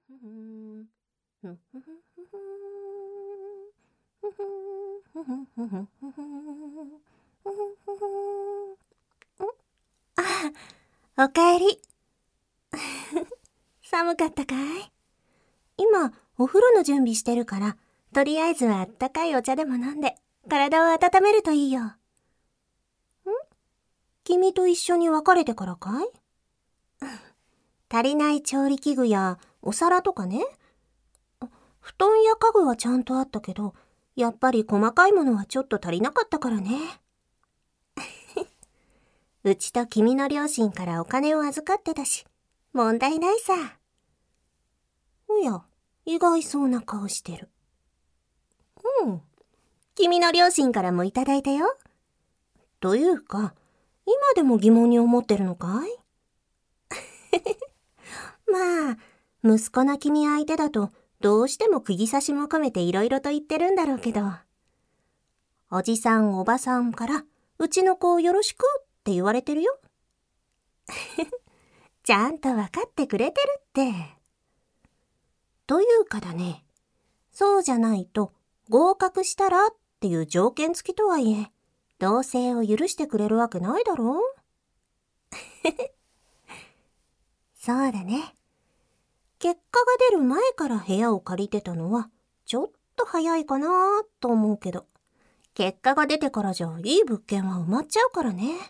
あ、おかえり。寒かったかい？今、お風呂の準備してるから、とりあえずはあったかいお茶でも飲んで、体を温めるといいよ。君と一緒に別れてからかい？足りない調理器具やお皿とかね。布団や家具はちゃんとあったけど、やっぱり細かいものはちょっと足りなかったからね。うちと君の両親からお金を預かってたし、問題ないさ。おや、意外そうな顔してる。君の両親からもいただいたよ。というか、今でも疑問に思ってるのかい？まあ、息子の君相手だと、どうしても釘刺しも込めていろいろと言ってるんだろうけど。おじさんおばさんから、うちの子をよろしくって言われてるよ。ちゃんとわかってくれてるって。というかだね、そうじゃないと合格したらっていう条件付きとはいえ、同棲を許してくれるわけないだろう？そうだね。結果が出る前から部屋を借りてたのはちょっと早いかなと思うけど、結果が出てからじゃいい物件は埋まっちゃうからね。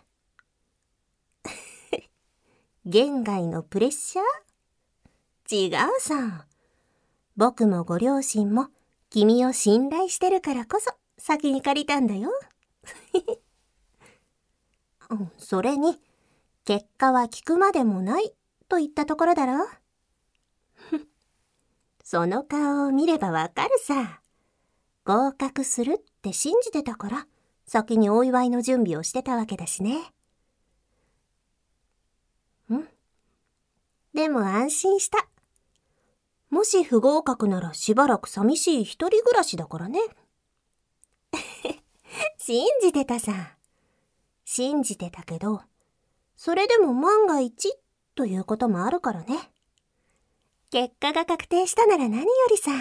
言外のプレッシャー？違うさ。僕もご両親も君を信頼してるからこそ先に借りたんだよ。それに、結果は聞くまでもないと言ったところだろ。その顔を見ればわかるさ。合格するって信じてたから、先にお祝いの準備をしてたわけだしね。でも安心した。もし不合格ならしばらく寂しい一人暮らしだからね。信じてたさ。信じてたけど、それでも万が一ということもあるからね。結果が確定したなら何よりさ。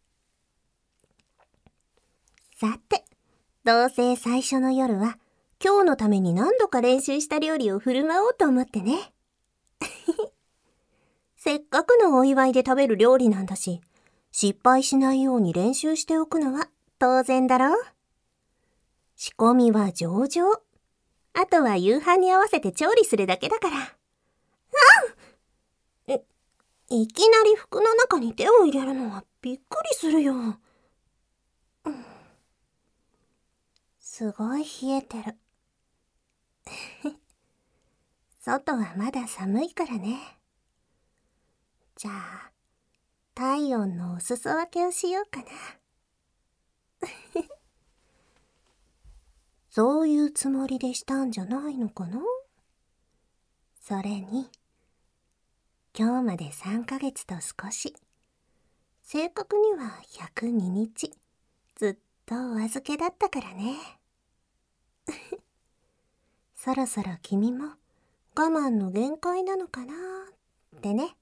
さて、どうせ最初の夜は今日のために何度か練習した料理を振る舞おうと思ってね。せっかくのお祝いで食べる料理なんだし、失敗しないように練習しておくのは当然だろう。仕込みは上々。あとは夕飯に合わせて調理するだけだから。いきなり服の中に手を入れるのはびっくりするよ。すごい冷えてる。外はまだ寒いからね。じゃあ、体温のお裾分けをしようかな。そういうつもりでしたんじゃないのかな？それに、今日まで3ヶ月と少し、正確には102日、ずっとお預けだったからね。そろそろ君も我慢の限界なのかなってね。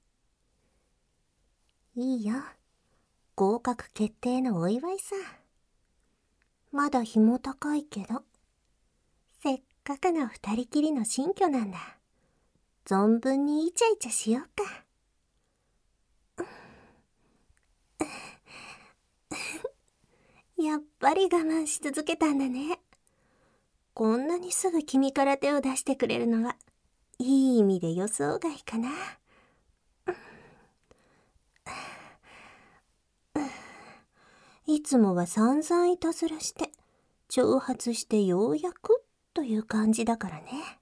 いいよ。合格決定のお祝いさ。まだ日も高いけど、せっかくの二人きりの新居なんだ。存分にイチャイチャしようか。やっぱり我慢し続けたんだね。こんなにすぐ君から手を出してくれるのは、いい意味で予想外かな。いつもは散々いたずらして、挑発してようやくという感じだからね。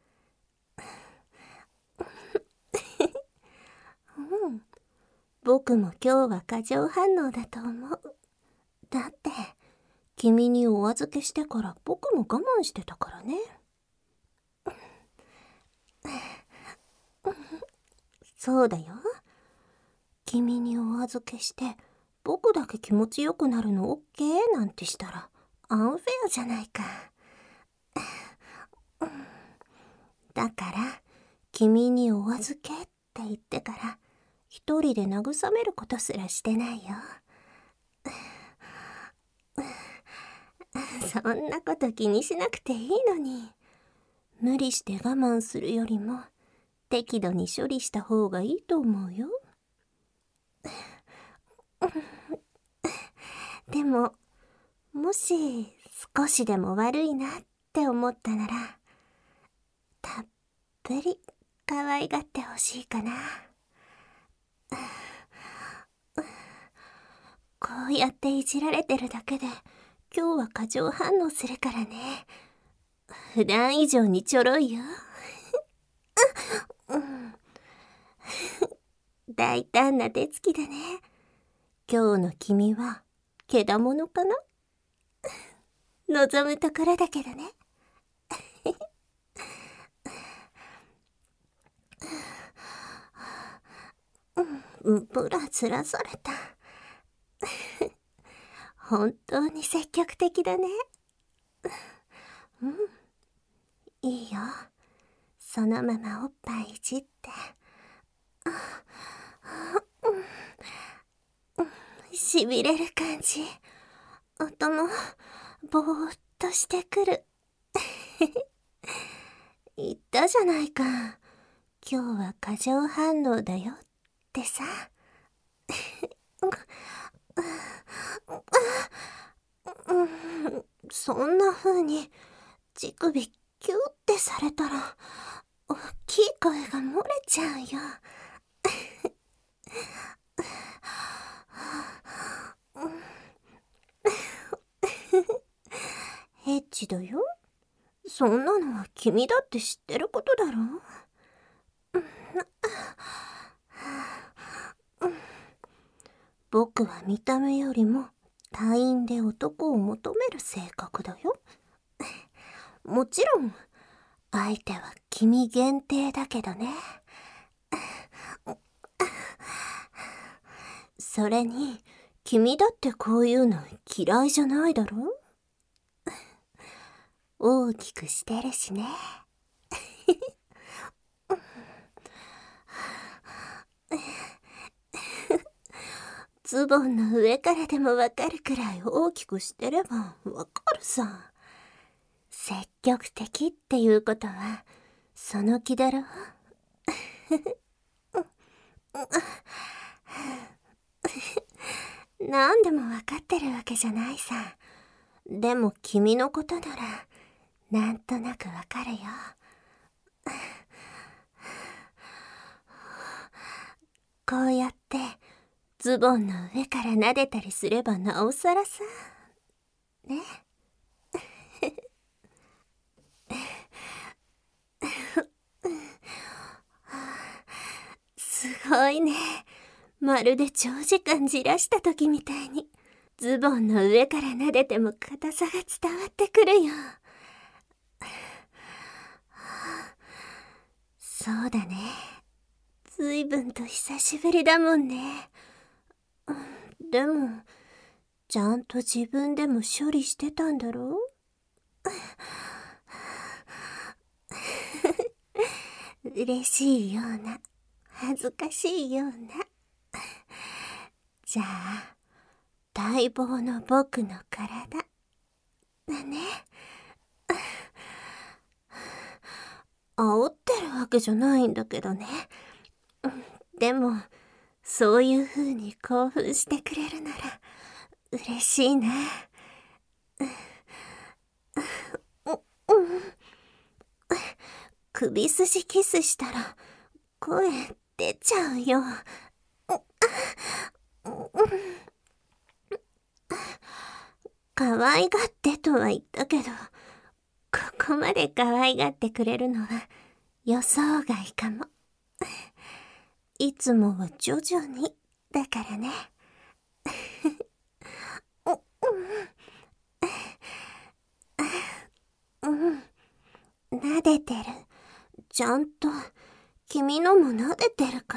僕も今日は過剰反応だと思う。だって、君にお預けしてから僕も我慢してたからね。そうだよ。君にお預けして僕だけ気持ちよくなるの OK なんてしたらアンフェアじゃないか。だから君にお預けって言ってから一人で慰めることすらしてないよ。そんなこと気にしなくていいのに。無理して我慢するよりも適度に処理した方がいいと思うよ。でも、もし少しでも悪いなって思ったなら、たっぷり可愛がってほしいかな。こうやっていじられてるだけで今日は過剰反応するからね。普段以上にちょろいよ。大胆な手つきだね。今日の君はけだものかな？望むところだけどね。ブラずらされた。本当に積極的だね。いいよ。そのままおっぱいいじって。しびれる感じ。音もぼーっとしてくる。言ったじゃないか。今日は過剰反応だよってさ。そんな風に乳首キュッてされたら大きい声が漏れちゃうよ。エッチだよ。そんなのは君だって知ってることだろ。僕は見た目よりも隊員で男を求める性格だよ。もちろん相手は君限定だけどね。それに君だってこういうの嫌いじゃないだろ。大きくしてるしね。ズボンの上からでもわかるくらい大きくしてればわかるさ。積極的っていうことはその気だろ。何でもわかってるわけじゃないさ。でも君のことならなんとなくわかるよ。こうやってズボンの上から撫でたりすればなおさらさ。ね。すごいね。まるで長時間じらした時みたいにズボンの上から撫でても硬さが伝わってくるよ。そうだね。ずいぶんと久しぶりだもんね。でもちゃんと自分でも処理してたんだろう。嬉しいような恥ずかしいような。じゃあ待望の僕の体だね。煽ってるわけじゃないんだけどね。でもそういう風に興奮してくれるなら嬉しいな。首筋キスしたら声出ちゃうよ。可愛がってとは言ったけど、ここまで可愛がってくれるのは予想外かも。いつもは徐々にだからね。撫でてる。ちゃんと君のも撫でてるから。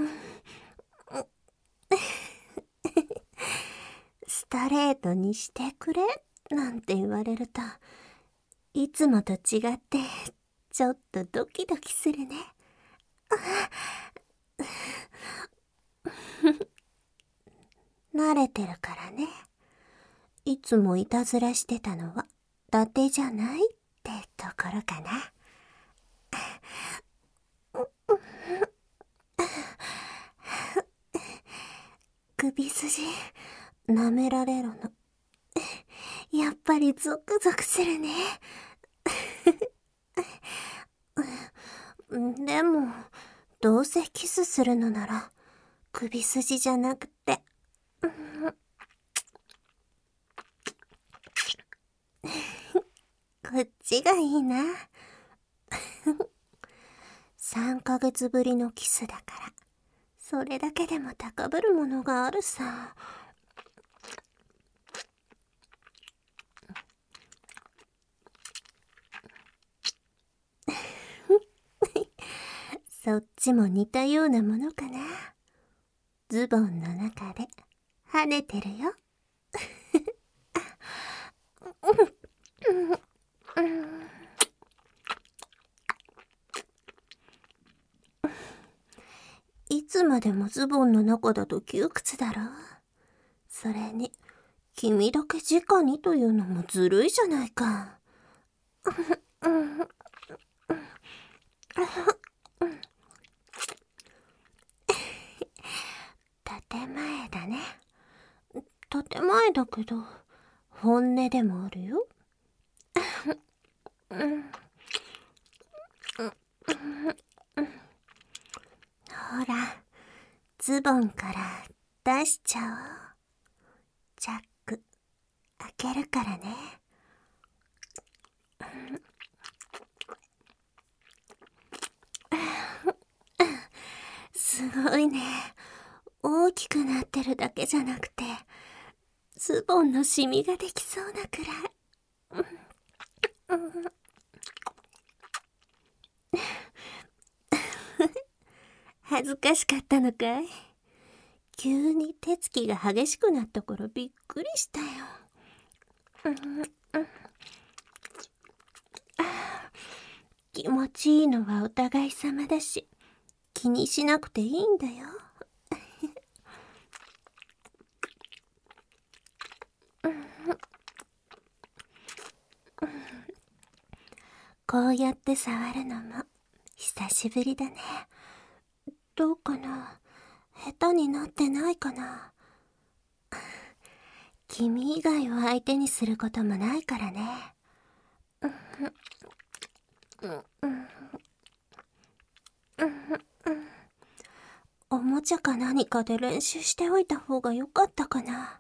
ストレートにしてくれなんて言われるといつもと違ってちょっとドキドキするね。 慣れてるからね。いつもいたずらしてたのは伊達じゃないってところかな。首筋舐められるのやっぱりゾクゾクするね。でもどうせキスするのなら首筋じゃなくてこっちがいいな。3ヶ月ぶりのキスだからそれだけでも高ぶるものがあるさ。そっちも似たようなものかな。ズボンの中で跳ねてるよ。いつまでもズボンの中だと窮屈だろ。それに君だけ直にというのもずるいじゃないか。建前だね。建前だけど本音でもあるよ。ほら、ズボンから出しちゃおう。チャック開けるからね。すごいね。大きくなってるだけじゃなくてズボンのシミができそうなくらい。恥ずかしかったのかい？急に手つきが激しくなったからびっくりしたよ。気持ちいいのはお互い様だし気にしなくていいんだよ。こうやって触るのも久しぶりだね。どうかな？下手になってないかな？君以外を相手にすることもないからね。おもちゃか何かで練習しておいた方がよかったかな。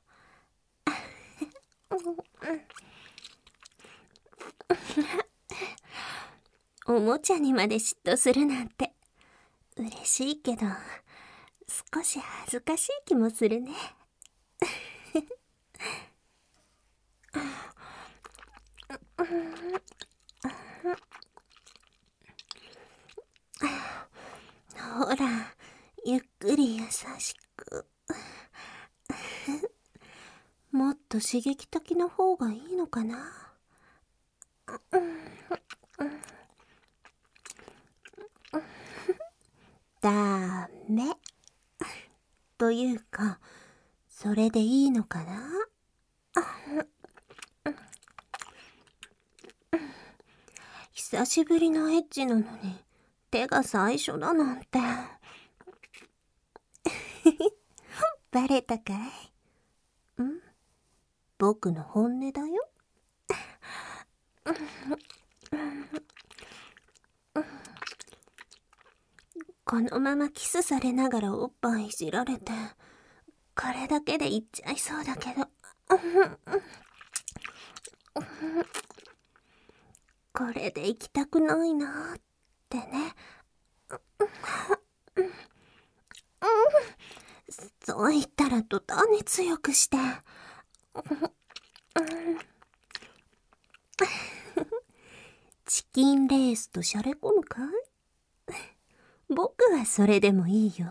おもちゃにまで嫉妬するなんて嬉しいけど少し恥ずかしい気もするね。ほら、ゆっくり優しく。もっと刺激的な方がいいのかな。ダメというかそれでいいのかな。久しぶりのエッチなのに手が最初だなんて。バレたかい？僕の本音だよ。このままキスされながらおっぱいいじられてこれだけでいっちゃいそうだけどこれで行きたくないなってね。そう言ったら途端に強くしてチキンレースとしゃれ込むかい？僕はそれでもいいよ。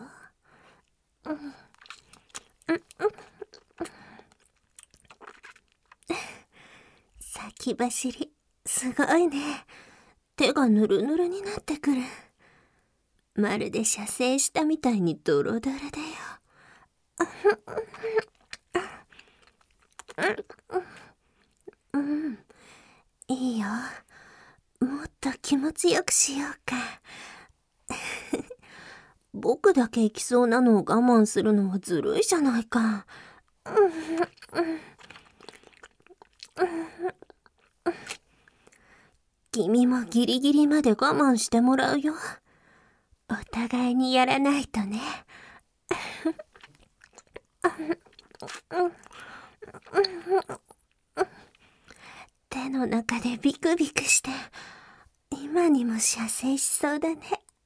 先走りすごいね。手がヌルヌルになってくる。まるで射精したみたいにドロドロだよ。 うん、いいよ。もっと気持ちよくしようか。僕だけ行きそうなのを我慢するのはずるいじゃないか。君もギリギリまで我慢してもらうよ。お互いにやらないとね。手の中でビクビクして、今にも射精しそうだね。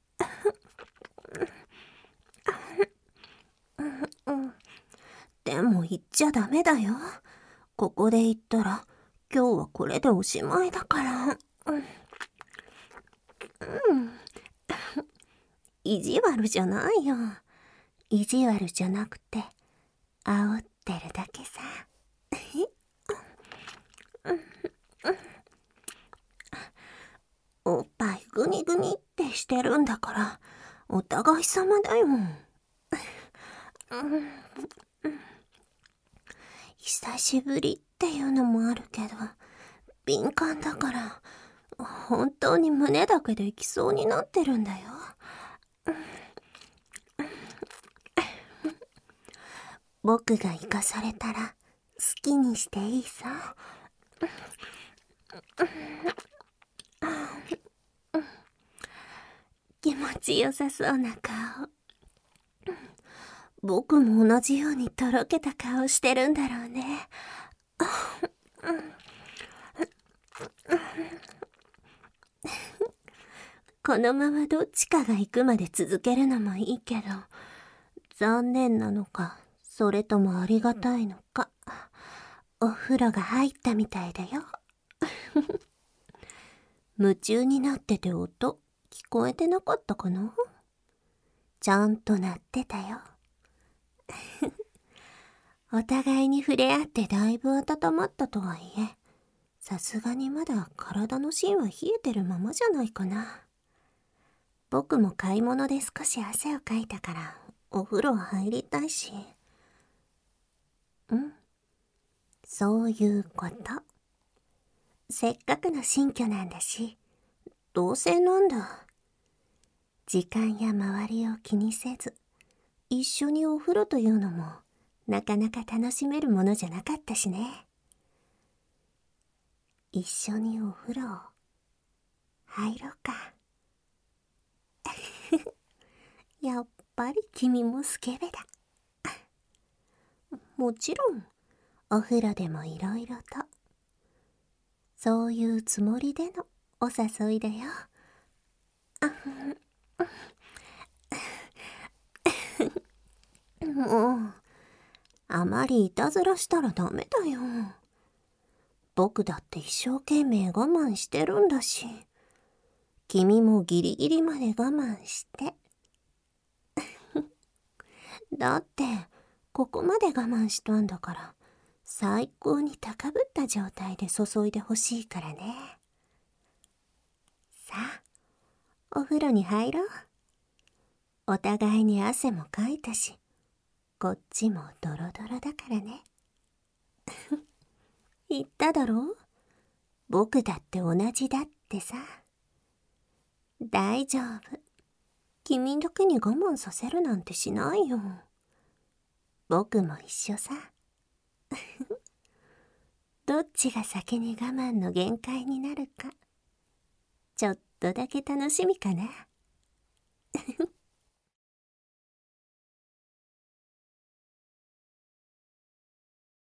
でも言っちゃダメだよ。ここで言ったら今日はこれでおしまいだから。意地悪じゃないよ。意地悪じゃなくて煽ってるだけさ。おっぱいグニグニってしてるんだからお互い様だよ。久しぶりっていうのもあるけど、敏感だから本当に胸だけでいきそうになってるんだよ。僕が生かされたら好きにしていいさ。気持ちよさそうな顔。僕も同じようにとろけた顔してるんだろうね。このままどっちかが行くまで続けるのもいいけど、残念なのかそれともありがたいのか、お風呂が入ったみたいだよ。夢中になってて音聞こえてなかったかな？ちゃんと鳴ってたよ。お互いに触れ合ってだいぶ温まったとはいえ、さすがにまだ体の芯は冷えてるままじゃないかな。僕も買い物で少し汗をかいたからお風呂入りたいし。そういうこと。せっかくの新居なんだし、どうせなんだ。時間や周りを気にせず、一緒にお風呂というのもなかなか楽しめるものじゃなかったしね。一緒にお風呂入ろうか。やっぱり君もスケベだ。もちろんお風呂でもいろいろとそういうつもりでのお誘いだよ。もうあまりいたずらしたらダメだよ。僕だって一生懸命我慢してるんだし、君もギリギリまで我慢して。だってここまで我慢したんだから最高に高ぶった状態で注いでほしいからね。さあお風呂に入ろう。お互いに汗もかいたし、こっちもドロドロだからね。言っただろう？僕だって同じだってさ。大丈夫。君だけに我慢させるなんてしないよ。僕も一緒さ。どっちが先に我慢の限界になるか、ちょっとだけ楽しみかな。